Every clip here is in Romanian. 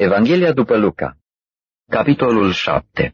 Evanghelia după Luca, capitolul 7.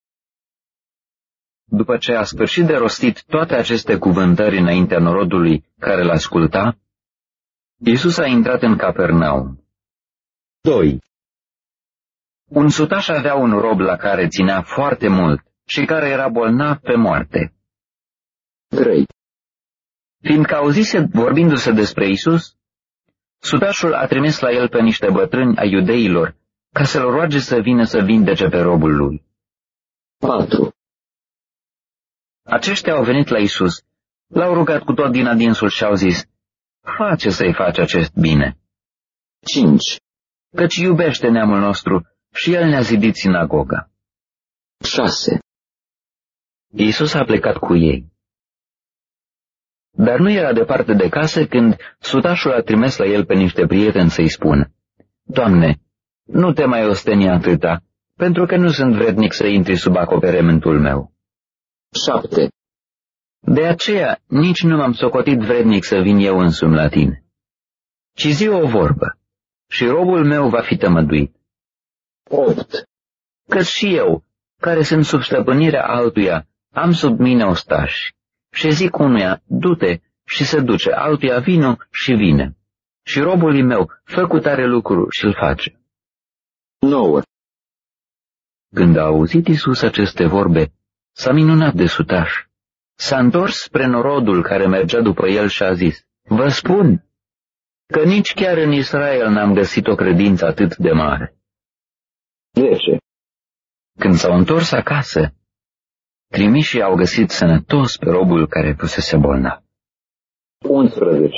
După ce a sfârșit de rostit toate aceste cuvântări înaintea norodului care l-asculta, Iisus a intrat în Capernaum. 2. Un sutaș avea un rob la care ținea foarte mult și care era bolnav pe moarte. 3. Fiindcă auzise vorbindu-se despre Iisus, sutașul a trimis la el pe niște bătrâni ai iudeilor ca să-l roage să vină să vindece pe robul lui. 4. Aceștia au venit la Iisus, l-au rugat cu tot din adinsul și au zis: face să-i faci acest bine. 5. Căci iubește neamul nostru și el ne-a zidit sinagoga. 6. Iisus a plecat cu ei. Dar nu era departe de casă când sutașul a trimis la el pe niște prieteni să-i spună: Doamne, nu te mai osteni atâta, pentru că nu sunt vrednic să intri sub acoperământul meu. 7. De aceea nici nu m-am socotit vrednic să vin eu însumi la tine. Ci zi o vorbă și robul meu va fi tămăduit. 8. Căci și eu, care sunt sub stăpânirea altuia, am sub mine ostași și zic unuia: du-te, și se duce, altuia: vino, și vine. Și robului meu: fă cu tare lucru, și-l face. 9. Când a auzit Iisus aceste vorbe, s-a minunat de sutaș. S-a întors spre norodul care mergea după el și a zis: vă spun că nici chiar în Israel n-am găsit o credință atât de mare. 10. Când s-au întors acasă, trimișii au găsit sănătos pe robul care fusese bolnav. 11.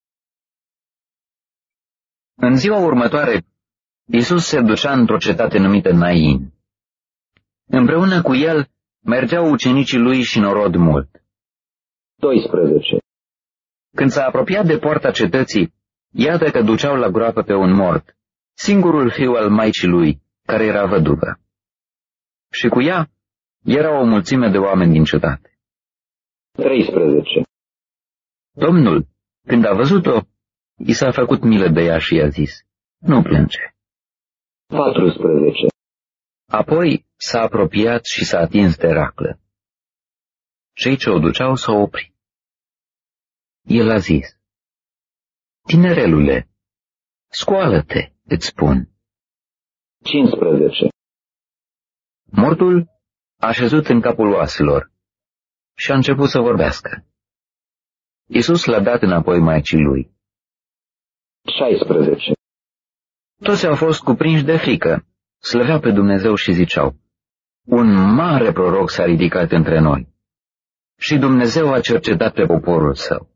În ziua următoare, Iisus se ducea într-o cetate numită Nain. Împreună cu el mergeau ucenicii lui și norod mult. 12. Când s-a apropiat de poarta cetății, iată că duceau la groapă pe un mort, singurul fiu al maicii lui, care era văduvă. Și cu ea era o mulțime de oameni din cetate. 13. Domnul, când a văzut-o, i s-a făcut milă de ea și i-a zis: nu plânge. 14. Apoi s-a apropiat și s-a atins de raclă. Cei ce o duceau s-au oprit. El a zis: tinerelule, scoală-te, îți spun. 15. Mortul a șezut în capul oaselor și a început să vorbească. Iisus l-a dat înapoi maicii lui. 16. Toți au fost cuprinși de frică, slăveau pe Dumnezeu și ziceau: un mare proroc s-a ridicat între noi și Dumnezeu a cercetat pe poporul său.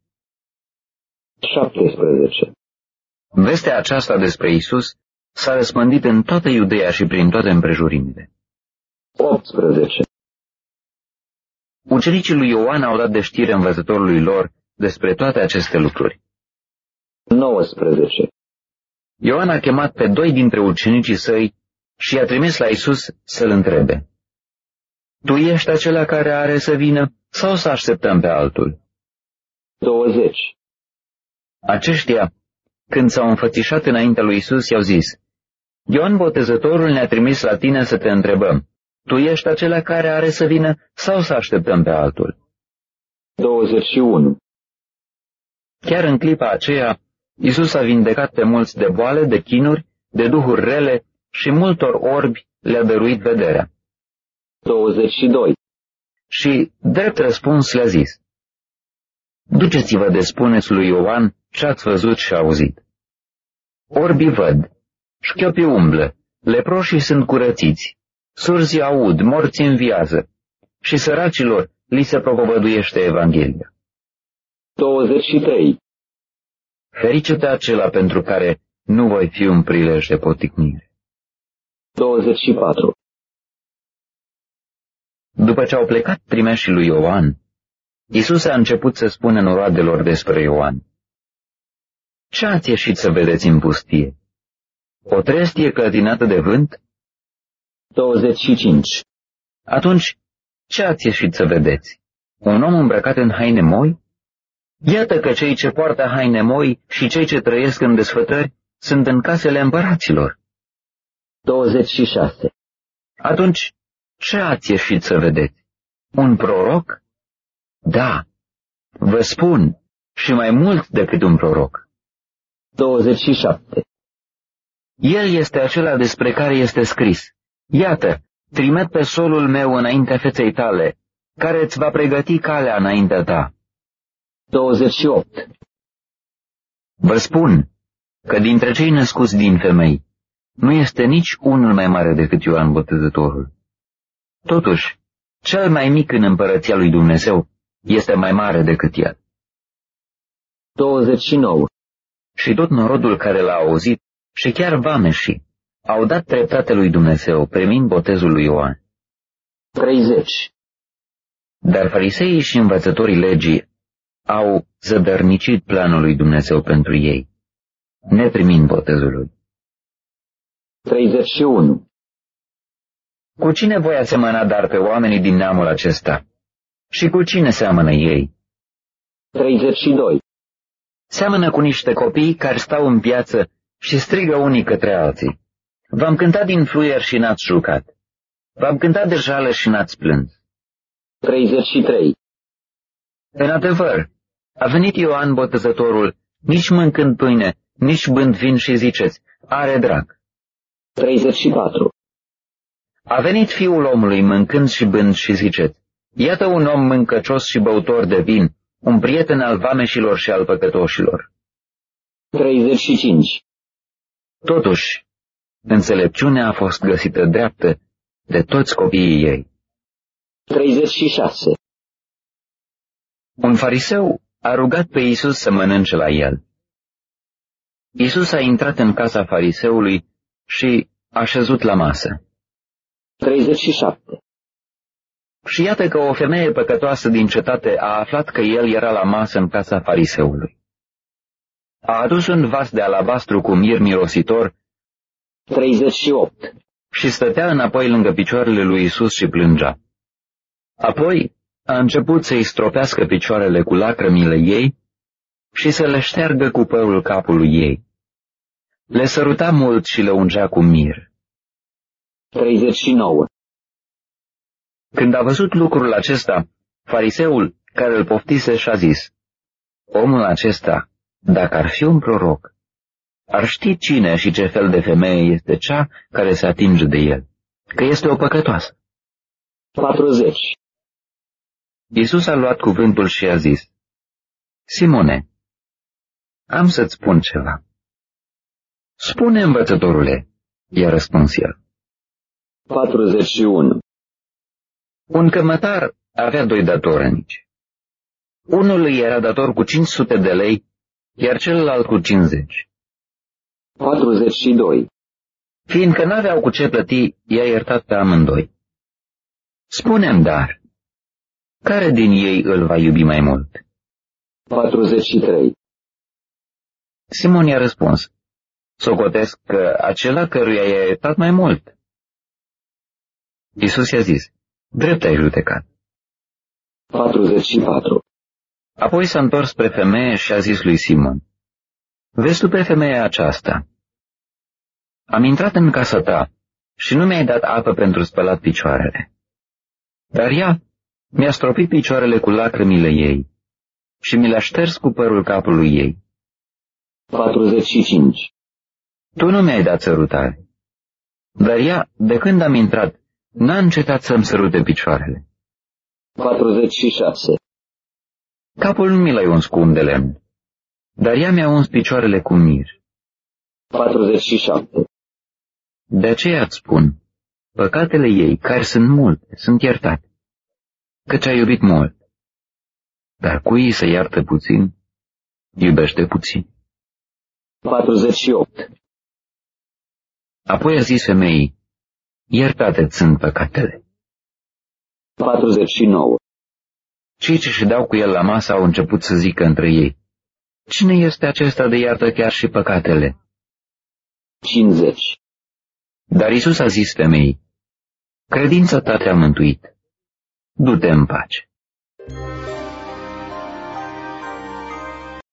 17. Vestea aceasta despre Iisus s-a răspândit în toată Iudeea și prin toate împrejurimile. 18. Ucenicii lui Ioan au dat de știre învățătorului lor despre toate aceste lucruri. 19. Ioan a chemat pe 2 dintre ucenicii săi și i-a trimis la Iisus să-l întrebe: tu ești acela care are să vină sau să așteptăm pe altul? 20. Aceștia, când s-au înfățișat înaintea lui Iisus, i-au zis: Ioan Botezătorul ne-a trimis la tine să te întrebăm: tu ești acela care are să vină sau să așteptăm pe altul? 21. Chiar în clipa aceea, Iisus a vindecat pe mulți de boale, de chinuri, de duhuri rele și multor orbi le-a dăruit vederea. 22. Și, drept răspuns, le-a zis: duceți-vă de spuneți lui Ioan ce ați văzut și auzit. Orbii văd, șchiopii umblă, leproșii sunt curățiți, surzii aud, morții înviază și săracilor li se propovăduiește Evanghelia. 23. Ferice de acela pentru care nu voi fi un prilej de poticnire. 24. După ce au plecat trimeșii lui Ioan, Iisus a început să spună noroadelor despre Ioan: ce ați ieșit să vedeți în pustie? O trestie clătinată de vânt? 25. Atunci, ce ați ieșit să vedeți? Un om îmbrăcat în haine moi? Iată că cei ce poartă haine moi și cei ce trăiesc în desfătări sunt în casele împăraților. 26. Atunci, ce ați ieșit să vedeți? Un proroc? Da, vă spun, și mai mult decât un proroc. 27. El este acela despre care este scris. Iată, trimit pe solul meu înaintea feței tale, care îți va pregăti calea înaintea ta. 28. Vă spun că dintre cei născuți din femei, nu este nici unul mai mare decât Ioan Botezătorul. Totuși, cel mai mic în împărăția lui Dumnezeu este mai mare decât el. 29. Și tot norodul care l-a auzit, și chiar vameșii, au dat dreptate lui Dumnezeu, primind botezul lui Ioan. 30. Dar fariseii și învățătorii legii au zădărnicit planul lui Dumnezeu pentru ei, neprimind botezul lui. 31. Cu cine voi asemăna dar pe oamenii din neamul acesta? Și cu cine seamănă ei? 32. Seamănă cu niște copii care stau în piață și strigă unii către alții. V-am cântat din fluier și n-ați jucat. V-am cântat de jale și n-ați plâns. 33. În adevăr, a venit Ioan Botezătorul, nici mâncând pâine, nici bând vin și ziceți, are drag. 34. A venit Fiul omului mâncând și bând și ziceți, iată un om mâncăcios și băutor de vin, un prieten al vameșilor și al păcătoșilor. 35. Totuși, înțelepciunea a fost găsită dreaptă de toți copiii ei. 36. Un fariseu a rugat pe Iisus să mănânce la el. Iisus a intrat în casa fariseului și a șezut la masă. 37. Și iată că o femeie păcătoasă din cetate a aflat că el era la masă în casa fariseului. A adus un vas de alabastru cu mir mirositor 38. și stătea înapoi lângă picioarele lui Iisus și plângea. Apoi a început să-i stropească picioarele cu lacrămile ei și să le șteargă cu părul capului ei. Le săruta mult și le ungea cu mir. 39. Când a văzut lucrul acesta, fariseul care îl poftise și-a zis, omul acesta, dacă ar fi un proroc, ar ști cine și ce fel de femeie este cea care se atinge de el, că este o păcătoasă. 40. Iisus a luat cuvântul și a zis, Simone, am să-ți spun ceva. Spune, învățătorule, i-a răspuns el. 41. Un cămătar avea 2 datornici. Unul îi era dator cu 500 de lei, iar celălalt cu 50. 42. Fiindcă n-aveau cu ce plăti, i-a iertat pe amândoi. Spune-mi dar, care din ei îl va iubi mai mult? 43. Simon i-a răspuns, socotesc că acela căruia i-a iertat mai mult. Iisus i-a zis, drept ai judecat. 44. Apoi s-a întors spre femeie și a zis lui Simon, vezi tu pe femeia aceasta? Am intrat în casa ta și nu mi-ai dat apă pentru spălat picioarele. Dar ea mi-a stropit picioarele cu lacrămile ei și mi le-a șters cu părul capului ei. 45. Tu nu mi-ai dat sărutare, dar ea, de când am intrat, n-a încetat să-mi sărute picioarele. 46. Capul nu mi l-ai uns cu un de lemn, dar ea mi-a uns picioarele cu mir. 47. De aceea îți spun, păcatele ei, care sunt multe, sunt iertate, căci a iubit mult. Dar cui se iartă puțin, iubește puțin. 48. Apoi a zis femeii, iertate-ți sunt păcatele. 49. Cei ce și dau cu el la masă au început să zică între ei, cine este acesta de iartă chiar și păcatele? 50. Dar Iisus a zis femeii, credința ta te-a mântuit, du-te în pace.